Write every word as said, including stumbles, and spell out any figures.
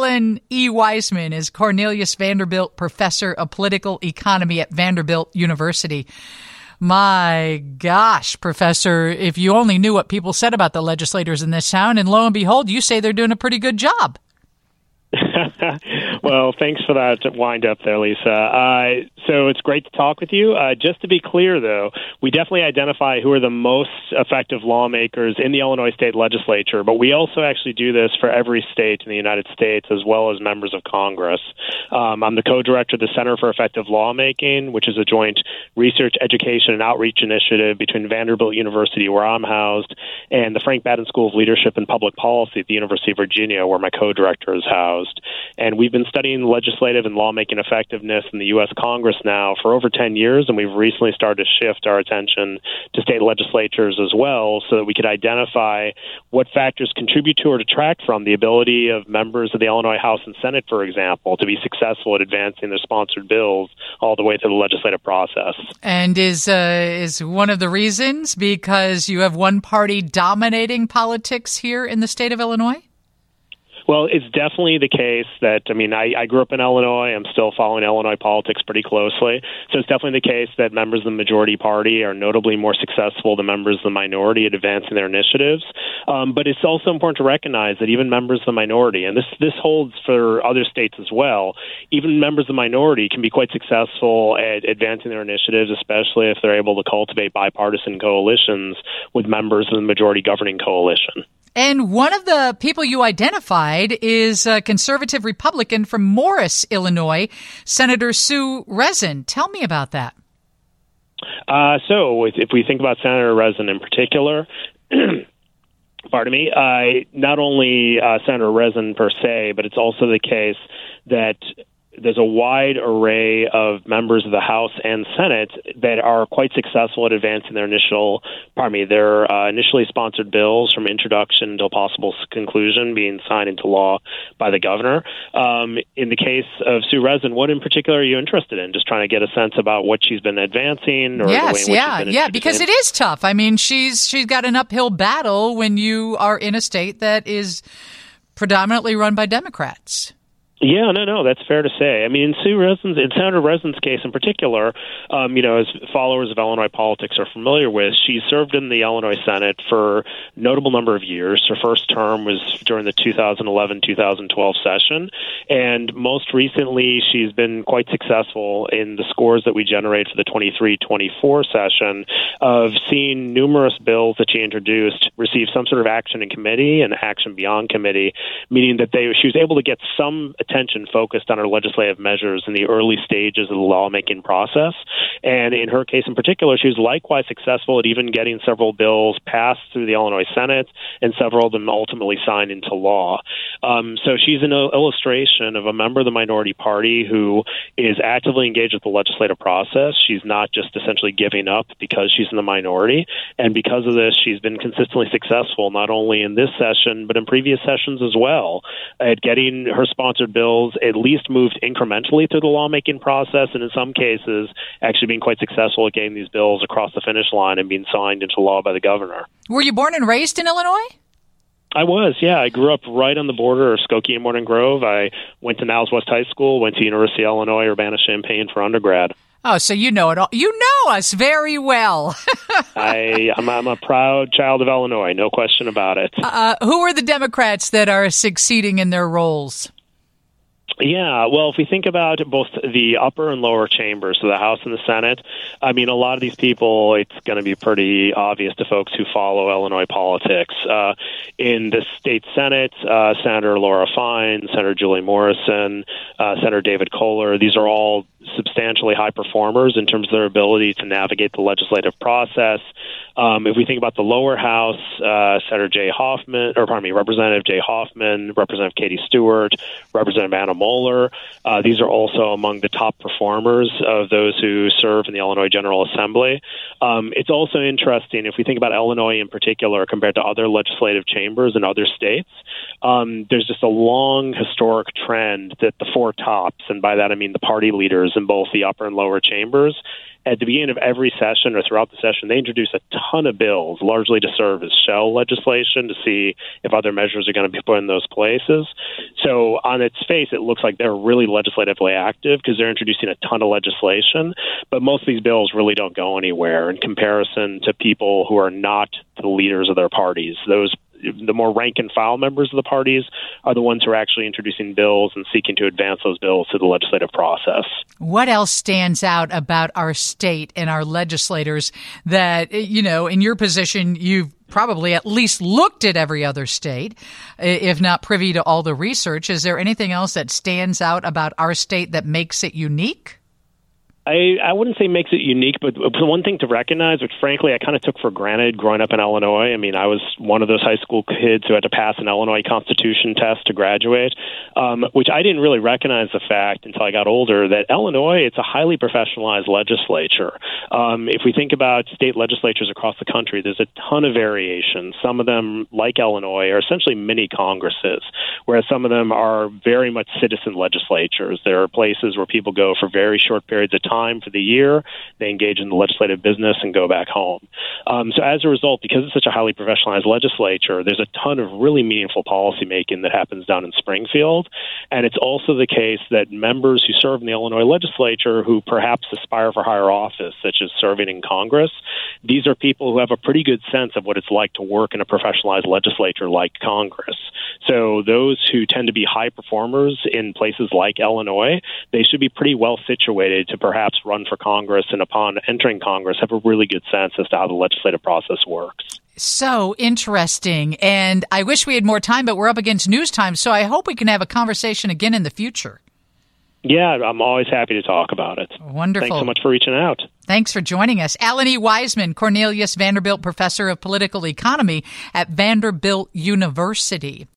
Alan E. Weisman is Cornelius Vanderbilt Professor of Political Economy at Vanderbilt University. My gosh, Professor, if you only knew what people said about the legislators in this town, and lo and behold, you say they're doing a pretty good job. Well, thanks for that wind up there, Lisa. Uh, so it's great to talk with you. Uh, just to be clear, though, we definitely identify who are the most effective lawmakers in the Illinois state legislature, but we also actually do this for every state in the United States as well as members of Congress. Um, I'm the co-director of the Center for Effective Lawmaking, which is a joint research, education, and outreach initiative between Vanderbilt University, where I'm housed, and the Frank Madden School of Leadership and Public Policy at the University of Virginia, where my co-director is housed. And we've been studying legislative and lawmaking effectiveness in the U S Congress now for over ten years, and we've recently started to shift our attention to state legislatures as well so that we could identify what factors contribute to or detract from the ability of members of the Illinois House and Senate, for example, to be successful at advancing their sponsored bills all the way through the legislative process. And is, uh, is one of the reasons because you have one party dominating politics here in the state of Illinois? Well, it's definitely the case that, I mean, I, I grew up in Illinois. I'm still following Illinois politics pretty closely. So it's definitely the case that members of the majority party are notably more successful than members of the minority at advancing their initiatives. Um, but it's also important to recognize that even members of the minority, and this, this holds for other states as well, even members of the minority can be quite successful at advancing their initiatives, especially if they're able to cultivate bipartisan coalitions with members of the majority governing coalition. And one of the people you identified is a conservative Republican from Morris, Illinois, Senator Sue Rezin. Tell me about that. Uh, so if we think about Senator Rezin in particular, pardon me, uh, not only uh, Senator Rezin per se, but it's also the case that there's a wide array of members of the House and Senate that are quite successful at advancing their initial, pardon me, their uh, initially sponsored bills from introduction to a possible conclusion being signed into law by the governor. Um, in the case of Sue Rezin, what in particular are you interested in? Just trying to get a sense about what she's been advancing, or yes, the way in which yeah, she's been yeah, because it is tough. I mean, she's she's got an uphill battle when you are in a state that is predominantly run by Democrats. Yeah, no, no, that's fair to say. I mean, in Sue Rezin's, in Senator Rezin's case in particular, um, you know, as followers of Illinois politics are familiar with, she served in the Illinois Senate for a notable number of years. Her first term was during the two thousand eleven two thousand twelve session, and most recently, she's been quite successful in the scores that we generate for the twenty-three twenty-four session of seeing numerous bills that she introduced receive some sort of action in committee and action beyond committee, meaning that they she was able to get some attention focused on her legislative measures in the early stages of the lawmaking process. And in her case in particular, she was likewise successful at even getting several bills passed through the Illinois Senate, and several of them ultimately signed into law. Um, so she's an illustration of a member of the minority party who is actively engaged with the legislative process. She's not just essentially giving up because she's in the minority. And because of this, she's been consistently successful, not only in this session, but in previous sessions as well, at getting her sponsored bills at least moved incrementally through the lawmaking process, and in some cases actually being quite successful at getting these bills across the finish line and being signed into law by the governor. Were you born and raised in Illinois? I was, yeah. I grew up right on the border of Skokie and Morton Grove. I went to Niles West High School, went to University of Illinois, Urbana-Champaign for undergrad. Oh, so you know it all. You know us very well. I, I'm, I'm a proud child of Illinois, no question about it. Uh, who are the Democrats that are succeeding in their roles? Yeah, well, if we think about both the upper and lower chambers, so the House and the Senate, I mean, a lot of these people, it's going to be pretty obvious to folks who follow Illinois politics. Uh, in the state Senate, uh, Senator Laura Fine, Senator Julie Morrison, uh, Senator David Kohler, these are all substantially high performers in terms of their ability to navigate the legislative process. Um, if we think about the lower house, uh, Senator Jay Hoffman, or pardon me, Representative Jay Hoffman, Representative Katie Stewart, Representative Anna Moeller, uh, these are also among the top performers of those who serve in the Illinois General Assembly. Um, it's also interesting, if we think about Illinois in particular compared to other legislative chambers in other states, um, there's just a long historic trend that the four tops, and by that I mean the party leaders in in both the upper and lower chambers. At the beginning of every session or throughout the session, they introduce a ton of bills, largely to serve as shell legislation to see if other measures are going to be put in those places. So on its face, it looks like they're really legislatively active because they're introducing a ton of legislation. But most of these bills really don't go anywhere in comparison to people who are not the leaders of their parties. Those the more rank and file members of the parties are the ones who are actually introducing bills and seeking to advance those bills through the legislative process. What else stands out about our state and our legislators that, you know, in your position, you've probably at least looked at every other state, if not privy to all the research? Is there anything else that stands out about our state that makes it unique? I, I wouldn't say makes it unique, but the one thing to recognize, which frankly I kind of took for granted growing up in Illinois. I mean, I was one of those high school kids who had to pass an Illinois Constitution test to graduate, um, which I didn't really recognize the fact until I got older that Illinois, it's a highly professionalized legislature. Um, if we think about state legislatures across the country, there's a ton of variations. Some of them, like Illinois, are essentially mini Congresses, whereas some of them are very much citizen legislatures. There are places where people go for very short periods of time time for the year, they engage in the legislative business and go back home. Um, so as a result, because it's such a highly professionalized legislature, there's a ton of really meaningful policymaking that happens down in Springfield. And it's also the case that members who serve in the Illinois legislature who perhaps aspire for higher office, such as serving in Congress, these are people who have a pretty good sense of what it's like to work in a professionalized legislature like Congress. So those who tend to be high performers in places like Illinois, they should be pretty well situated to perhaps run for Congress, and upon entering Congress, have a really good sense as to how the legislative process works. So interesting. And I wish we had more time, but we're up against news time, so I hope we can have a conversation again in the future. Yeah, I'm always happy to talk about it. Wonderful. Thanks so much for reaching out. Thanks for joining us. Alan E. Weisman, Cornelius Vanderbilt Professor of Political Economy at Vanderbilt University.